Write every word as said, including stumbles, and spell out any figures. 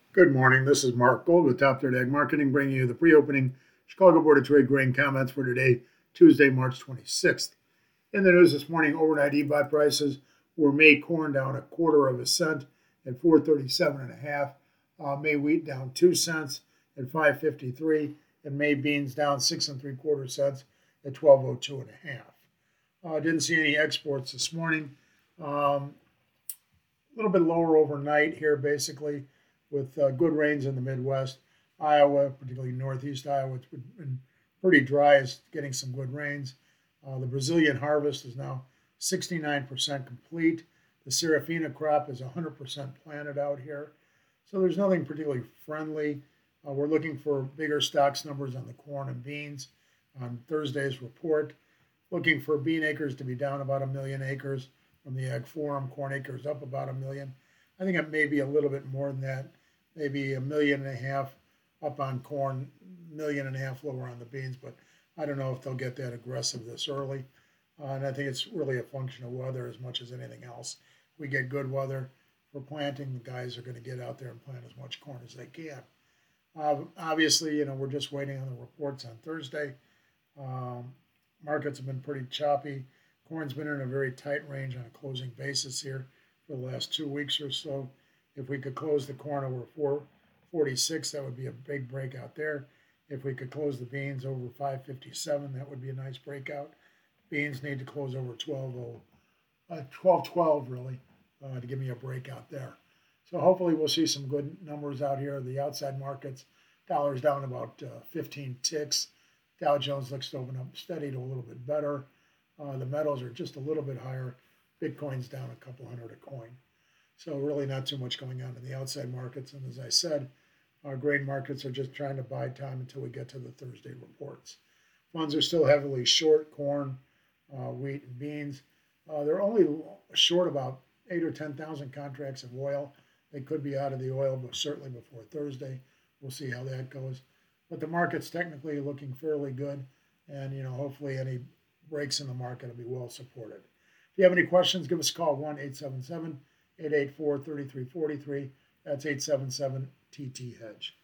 Good morning. This is Mark Gold with Top Third Ag Marketing, bringing you the pre-opening Chicago Board of Trade grain comments for today, Tuesday, March twenty-sixth. In the news this morning, overnight E B O T prices were May corn down a quarter of a cent at four thirty-seven and a half. Uh, May wheat down two cents at five fifty-three, and May beans down six and three quarter cents at twelve oh two and a half. Uh, didn't see any exports this morning. Um, a little bit lower overnight here, basically, with uh, good rains in the Midwest. Iowa, particularly northeast Iowa, it's been pretty dry, is getting some good rains. Uh, the Brazilian harvest is now sixty-nine percent complete. The Serafina crop is one hundred percent planted out here. So there's nothing particularly friendly. Uh, we're looking for bigger stocks numbers on the corn and beans on Thursday's report. Looking for bean acres to be down about a million acres from the Ag Forum. Corn acres up about a million. I think it may be a little bit more than that. Maybe a million and a half up on corn, million and a half lower on the beans, but I don't know if they'll get that aggressive this early. Uh, and I think it's really a function of weather as much as anything else. We get good weather for planting, the guys are going to get out there and plant as much corn as they can. Uh, obviously, you know, we're just waiting on the reports on Thursday. Um, markets have been pretty choppy. Corn's been in a very tight range on a closing basis here for the last two weeks or so. If we could close the corn over four forty-six, that would be a big breakout there. If we could close the beans over five fifty-seven, that would be a nice breakout. Beans need to close over twelve twelve really uh, to give me a breakout there. So hopefully we'll see some good numbers out here. The outside markets, dollar's down about uh, fifteen ticks. Dow Jones looks to open up steady to a little bit better. Uh, the metals are just a little bit higher. Bitcoin's down a couple hundred a coin. So really not too much going on in the outside markets. And as I said, our grain markets are just trying to buy time until we get to the Thursday reports. Funds are still heavily short corn, uh, wheat, and beans. Uh, they're only short about eight or ten thousand contracts of oil. They could be out of the oil, but certainly before Thursday. We'll see how that goes. But the market's technically looking fairly good, and you know, hopefully any breaks in the market will be well supported. If you have any questions, give us a call, one eight seven seven, eight eight four, three three four three. That's eight seven seven T T Hedge.